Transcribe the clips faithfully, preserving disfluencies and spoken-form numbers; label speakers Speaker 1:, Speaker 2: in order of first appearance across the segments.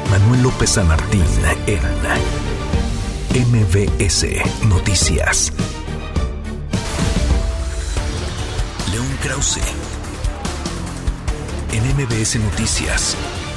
Speaker 1: Manuel López San Martín en M V S Noticias. León Krause en M V S Noticias.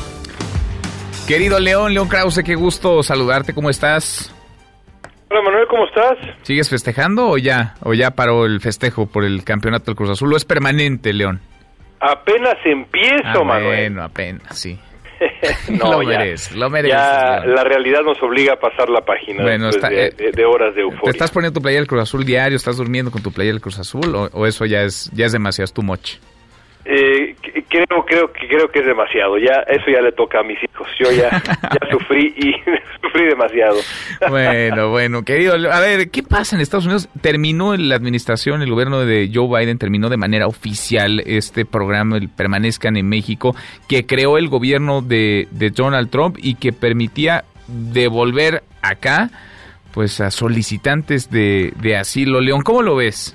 Speaker 2: Querido León, León Krause, qué gusto saludarte, ¿cómo estás?
Speaker 3: Hola Manuel, ¿cómo estás?
Speaker 2: ¿Sigues festejando o ya, o ya paró el festejo por el campeonato del Cruz Azul? ¿O es permanente, León?
Speaker 3: Apenas empiezo,
Speaker 2: ah,
Speaker 3: Manuel.
Speaker 2: Bueno, apenas, sí.
Speaker 3: no,
Speaker 2: lo
Speaker 3: ya,
Speaker 2: mereces, lo mereces.
Speaker 3: Ya
Speaker 2: León.
Speaker 3: La realidad nos obliga a pasar la página
Speaker 2: bueno, está,
Speaker 3: de,
Speaker 2: eh,
Speaker 3: de, de horas de euforia.
Speaker 2: ¿Te estás poniendo tu playera del Cruz Azul diario? ¿Estás durmiendo con tu playera del Cruz Azul? ¿O, o eso ya es ya es demasiado, es too much?
Speaker 3: Eh, creo creo que creo que es demasiado. Ya eso ya le toca a mis hijos. Yo ya ya sufrí y sufrí demasiado.
Speaker 2: Bueno, bueno, querido, a ver, ¿qué pasa en Estados Unidos? Terminó la administración, el gobierno de Joe Biden terminó de manera oficial este programa, el Permanezcan en México, que creó el gobierno de, de Donald Trump y que permitía devolver acá, pues, a solicitantes de, de asilo. León, ¿cómo lo ves?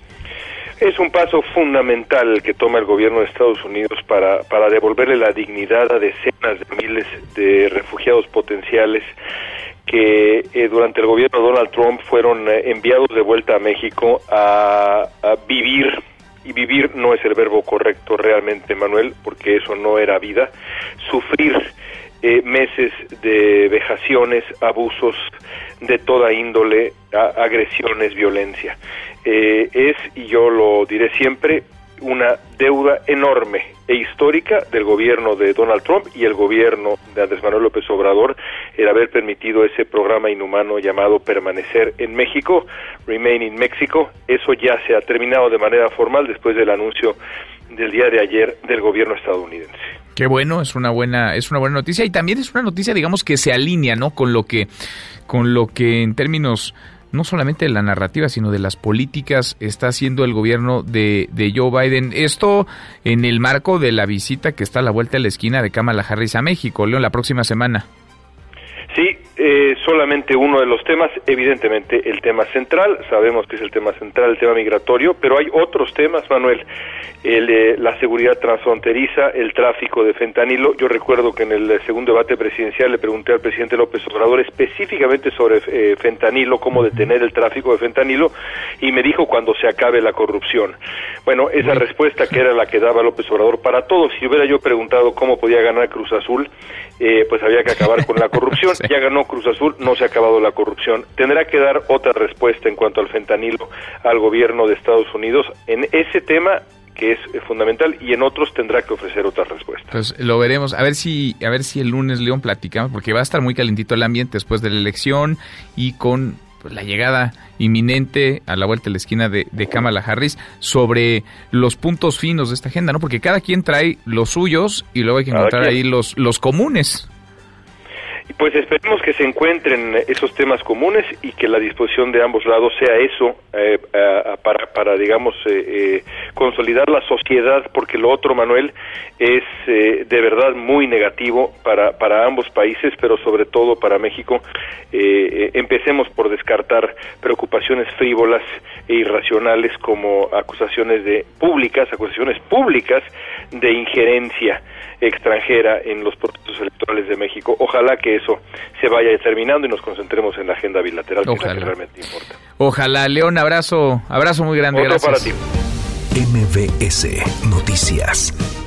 Speaker 3: Es un paso fundamental el que toma el gobierno de Estados Unidos para, para devolverle la dignidad a decenas de miles de refugiados potenciales que eh, durante el gobierno de Donald Trump fueron eh, enviados de vuelta a México a, a vivir, y vivir no es el verbo correcto realmente, Manuel, porque eso no era vida, sufrir eh, meses de vejaciones, abusos de toda índole, a, agresiones, violencia. Eh, es, y yo lo diré siempre, una deuda enorme e histórica del gobierno de Donald Trump y el gobierno de Andrés Manuel López Obrador el haber permitido ese programa inhumano llamado Permanecer en México, Remain in Mexico. Eso ya se ha terminado de manera formal después del anuncio del día de ayer del gobierno estadounidense.
Speaker 2: Qué bueno, es una buena es una buena noticia y también es una noticia, digamos, que se alinea, ¿no?, con lo que con lo que en términos no solamente de la narrativa, sino de las políticas está haciendo el gobierno de, de Joe Biden. Esto en el marco de la visita que está a la vuelta de la esquina de Kamala Harris a México, León, la próxima semana.
Speaker 3: Sí, eh, solamente uno de los temas, evidentemente el tema central, sabemos que es el tema central, el tema migratorio, pero hay otros temas, Manuel, el, eh, la seguridad transfronteriza, el tráfico de fentanilo. Yo recuerdo que en el segundo debate presidencial le pregunté al presidente López Obrador específicamente sobre eh, fentanilo, cómo detener el tráfico de fentanilo, y me dijo cuando se acabe la corrupción. Bueno, esa respuesta que era la que daba López Obrador para todos. Si hubiera yo preguntado cómo podía ganar Cruz Azul, eh, pues había que acabar con la corrupción. Sí. Ya ganó Cruz Azul, no se ha acabado la corrupción. Tendrá que dar otra respuesta en cuanto al fentanilo al gobierno de Estados Unidos en ese tema que es fundamental, y en otros tendrá que ofrecer otras respuestas.
Speaker 2: Pues lo veremos, a ver si a ver si el lunes, León, platicamos, porque va a estar muy calentito el ambiente después de la elección y con pues, la llegada inminente a la vuelta de la esquina de, de Kamala Harris sobre los puntos finos de esta agenda, ¿no? Porque cada quien trae los suyos y luego hay que encontrar ahí los, los comunes.
Speaker 3: Pues esperemos que se encuentren esos temas comunes y que la disposición de ambos lados sea eso, eh, a, a, para, para, digamos, eh, eh, consolidar la sociedad, porque lo otro, Manuel, es eh, de verdad muy negativo para, para ambos países, pero sobre todo para México. Eh, eh, empecemos por descartar preocupaciones frívolas e irracionales como acusaciones de públicas, acusaciones públicas de injerencia extranjera en los procesos electorales de México. Ojalá que eso se vaya determinando y nos concentremos en la agenda bilateral, que es la que realmente importa.
Speaker 2: Ojalá. León, abrazo, abrazo muy grande.
Speaker 3: Otro
Speaker 2: gracias.
Speaker 3: para ti.
Speaker 1: M V S Noticias.